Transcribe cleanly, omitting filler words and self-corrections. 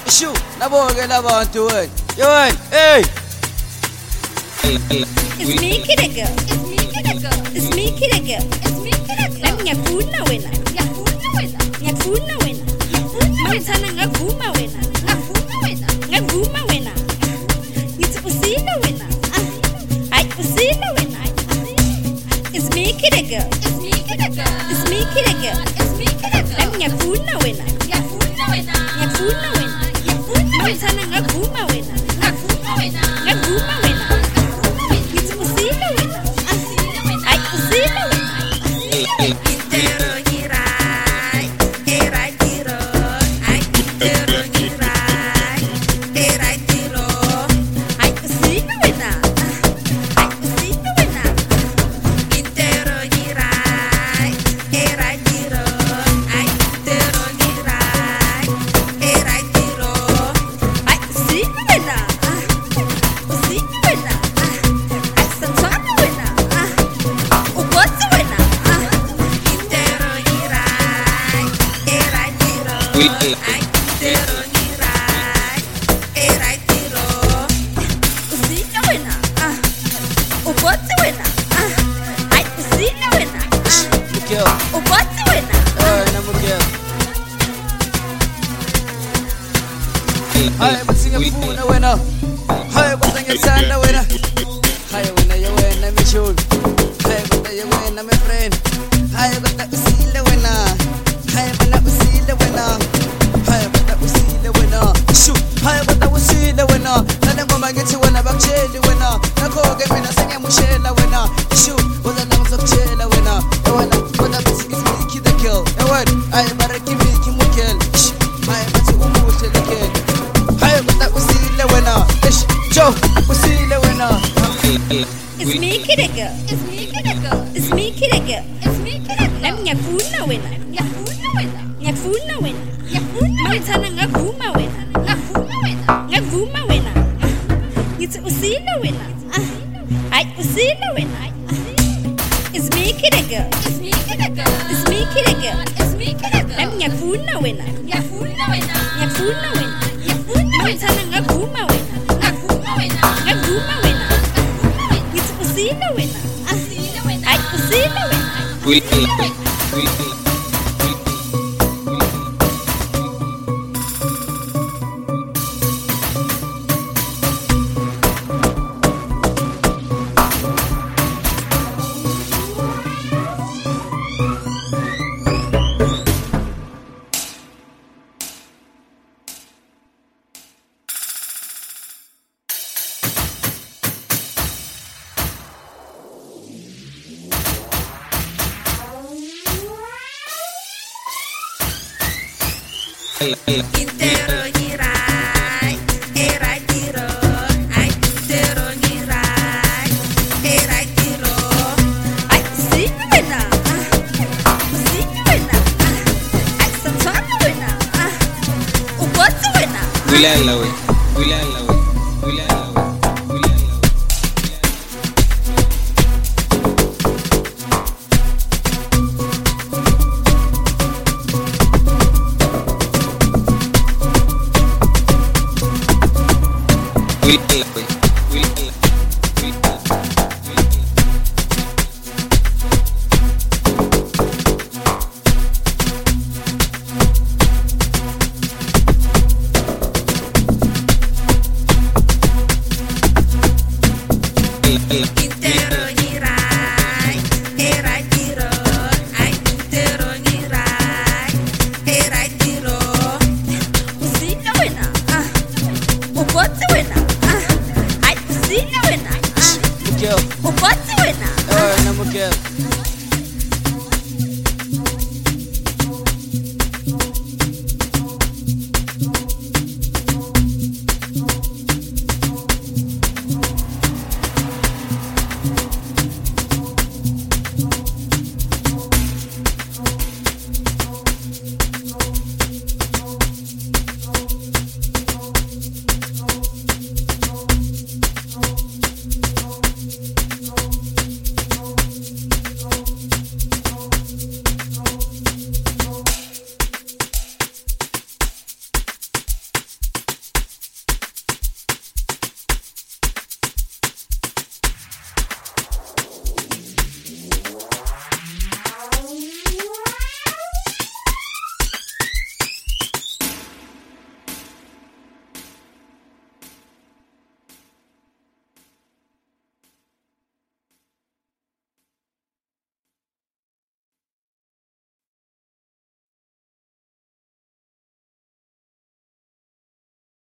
Shoo, naboge labantu wena. Yo wena, hey. It's me, Kitty Girl. It's me, Kitty Girl. It's me, Kitty Girl. It's me, Kitty Girl. Nami ngiyafuna wena. Ngiyafuna wena. Ngiyafuna wena. Ngiyafuna ngavuma wena. Ngavuma wena. Ngavuma wena. Ngithi usile wena. Hayi usile wena. It's me, Kitty Girl. It's me, Kitty Girl. It's me, Kitty Girl. It's me, Kitty Girl. Nami ngiyafuna wena. Ngiyafuna wena. Ngiyafuna wena. Ngiyafuna ngavuma wena. Ngavuma wena. Ngavuma wena. Hi, what's in your phone? No winner. Hi, what's in your son? No winner. Hi, winner, you win. I'm a shoe. Hi, winner, you win. I'm a friend. Hi, winner, we see the winner. Hi, winner, we see the winner. Hi, winner, we see the winner. Shoot. Hi, winner, we see the winner. Now the woman gets you when I'm chill the winner. Now go get me. Now sing a mushel the winner. Shoot. Was a long of chill the winner. The winner, when I'm singing, sneaky the kill. The word. I am a Ricky Mickey Mukel. I am a Tumu the kill. Joe, we see the winner. It's me, Kitty Girl. It's me, Kitty Girl. It's me, Kitty Girl. It's me, Kitty Girl. Nami ngiyafuna wena. Ngiyafuna wena. Ngiyafuna wena. Ngiyafuna ngavuma wena. Ngavuma wena. Ngavuma wena. Ngithi usile wena. Hayi usile wena. It's me, Kitty Girl. It's me, Kitty Girl. It's me, Kitty Girl. It's me, Kitty Girl. Nami ngiyafuna wena. Ngiyafuna wena. Ngiyafuna wena. Ngiyafuna ngavuma wena. Ngavuma wena. Ngithi usile wena. Hayi usile wena. Intero girai, erai tiro, ai intero girai, erai tiro, ai sino wena, ai samsana wena, ubotsi wena. Wilala we. We